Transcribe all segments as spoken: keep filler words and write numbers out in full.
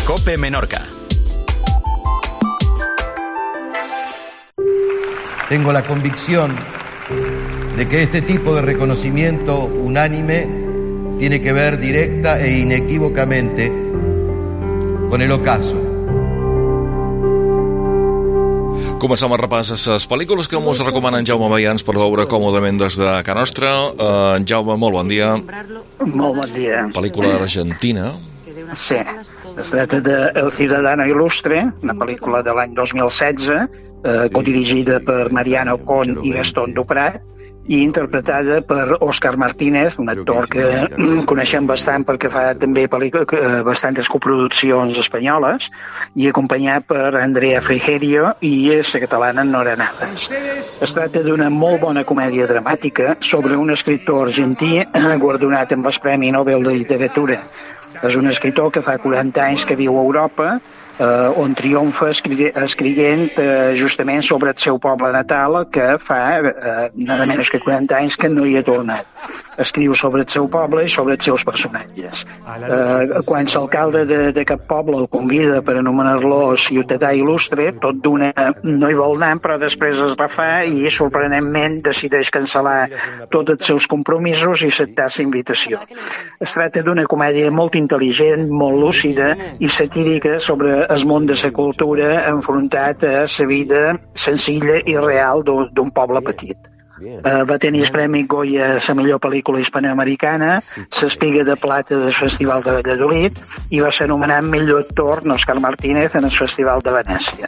COPE Menorca. Tengo la convicción de que este tipo de reconocimiento unánime tiene que ver directa e inequívocamente con el ocaso. Comencem el repàs a les pel·lícules que ens recomanen Jaume Mayans per veure còmodament des de Can Nostra. Uh, Jaume, molt bon dia. Molt bon dia. Pel·lícula argentina. Sí, es tracta de El Ciudadano Ilustre, una pel·lícula de l'any dos mil setze, eh, codirigida per Mariano Con i Gastón Duprat, i interpretada per Óscar Martínez, un actor que coneixem bastant perquè fa també bastantes coproduccions espanyoles, i acompanyat per Andrea Frigerio i la catalana Nora Navas. Es tracta d'una molt bona comèdia dramàtica sobre un escriptor argentí guardonat amb el Premi Nobel de Literatura. És un escriptor que fa quaranta anys que viu a Europa, eh, on triomfa escrivint eh, justament sobre el seu poble natal, que fa eh, nada menys que quaranta anys que no hi ha tornat. Escriu sobre el seu poble i sobre els seus personatges. Eh, quan l'alcalde de, de cap poble el convida per anomenar-lo ciutadà il·lustre, tot d'una no hi vol anar, però després es refà i sorprenentment decideix cancel·lar tots els seus compromisos i acceptar la invitació. Es tracta d'una comèdia molt intel·ligent, molt lúcida i satírica sobre el món de la cultura enfrontat a la vida senzilla i real d'un poble petit. Uh, va tenir el Premi Goya a la millor pel·lícula hispanoamericana, l'Espiga de Plata del Festival de Valladolid i va ser anomenat millor actor Óscar Martínez en el Festival de Venècia.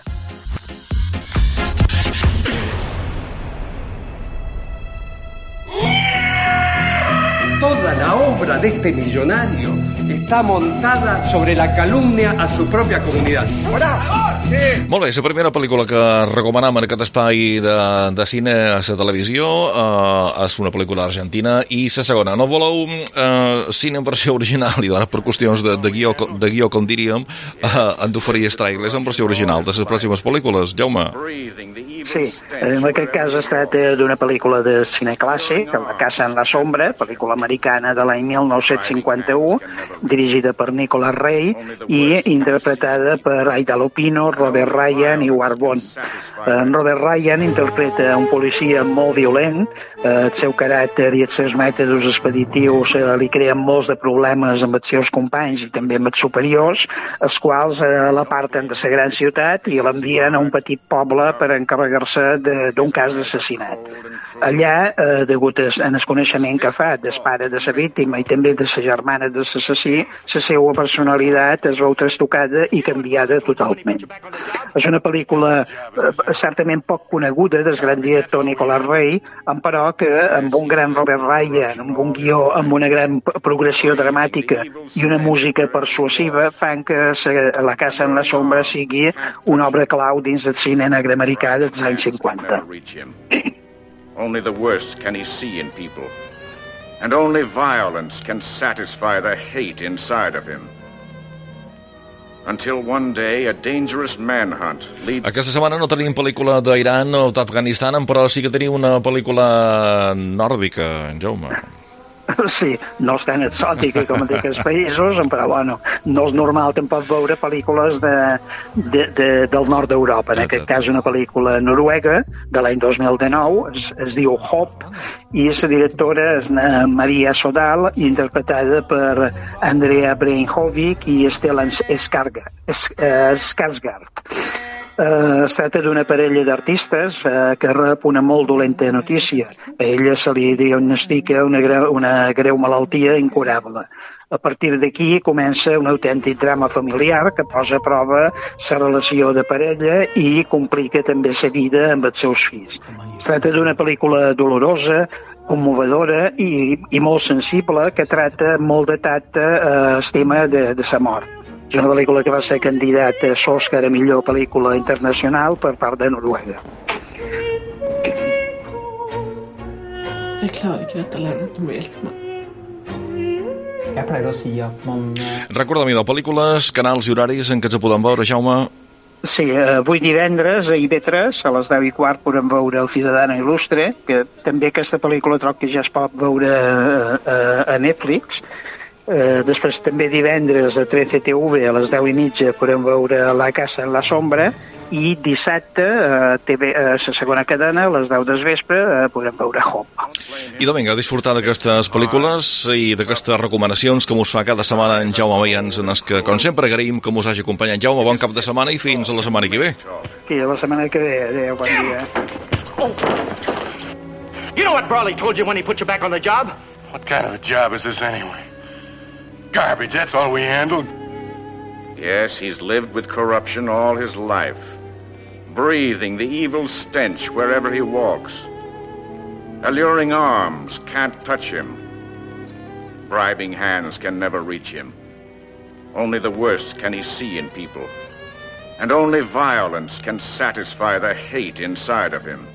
Toda la obra de este millonario está montada sobre la calumnia a su propia comunidad. Sí. Molt bé, la primera pel·lícula que recomanam en aquest espai de, de cine a la televisió uh, és una pel·lícula argentina, i la segona, no voleu uh, cine en versió original, i ara per qüestions de, de, guió, de guió, com diríem, uh, han d'oferir els trailers en versió original de les pròximes pel·lícules. Jaume. Sí, en aquest cas es tracta d'una pel·lícula de cine clàssic, La casa en la sombra, pel·lícula americana de l'any mil nou-cents cinquanta-u, dirigida per Nicolas Rey i interpretada per Aida Lupino, Robert Ryan i Ward Bond. En Robert Ryan interpreta un policia molt violent, el seu caràcter i els seus mètodes expeditius li creen molts de problemes amb els seus companys i també amb els superiors, els quals l'aparten de la gran ciutat i l'envien a un petit poble per encarregar-se d'un cas d'assassinat. Allà, degut al coneixement que fa del pare de la víctima i també de la germana de l'assassí, la seva personalitat es veu trastocada i canviada totalment. És una pel·lícula eh, certament poc coneguda del gran director Nicolas Rey, però que amb un gran Robert Ryan, amb un guió, amb una gran progressió dramàtica i una música persuasiva fan que La casa en la sombra sigui una obra clau dins del cine negre americà dels anys cinquanta. Only the worst can he see in people, and only violence can satisfy the hate inside of him. Until one day a dangerous manhunt leads... Aquesta setmana no tenim pel·lícula d'Iran o d'Afganistan, però sí que tenim una pel·lícula nòrdica, en Jaume. Sí, no és tan exòtica com en aquests països, però bueno, no és normal tampoc veure pel·lícules de, de, de, del nord d'Europa. En aquest cas una pel·lícula noruega de l'any dos mil dinou, es, es diu Hope, i la directora és Maria Sodal, interpretada per Andrea Breinhovic i Stellan Skarsgård. Uh, es tracta d'una parella d'artistes uh, que rep una molt dolenta notícia. A ella se li diagnostica una greu, una greu malaltia incurable. A partir d'aquí comença un autèntic drama familiar que posa a prova la relació de parella i complica també la vida amb els seus fills. Es tracta d'una pel·lícula dolorosa, commovedora i, i molt sensible que tracta molt de tacte uh, el tema de, de la mort. És una pel·lícula que va ser candidata a l'Oscar a millor pel·lícula internacional per part de Noruega. Jeg klarer ikke dette alene, du må hjelpe meg. Jeg pleier å si at man... Recorda-m'hi de pel·lícules, canals i horaris en què ens podem veure, Jaume. Sí, avui divendres a I V tres, a les deu i quart, podem veure El Ciudadano Ilustre, que també aquesta pel·lícula troc que ja es pot veure a, a Netflix. Eh, després també divendres a trece T V a les deu i mitja podem veure La casa en la sombra, i dissabte a T V, a la segona cadena a les deu del vespre eh, podem veure Hop. I Domingo, a disfrutar d'aquestes pel·lícules i d'aquestes recomanacions que mos fa cada setmana en Jaume Mayans, en els que, com sempre, agraïm que mos hagi acompanyat. Jaume, bon cap de setmana i fins a la setmana que ve. Sí, a la setmana que ve. Adéu, bon dia. Oh. You know what Brawley told you when he put you back on the job? What kind of a job is this anyway? Garbage, that's all we handled. Yes, he's lived with corruption all his life, breathing the evil stench wherever he walks. Alluring arms can't touch him. Bribing hands can never reach him. Only the worst can he see in people. And only violence can satisfy the hate inside of him.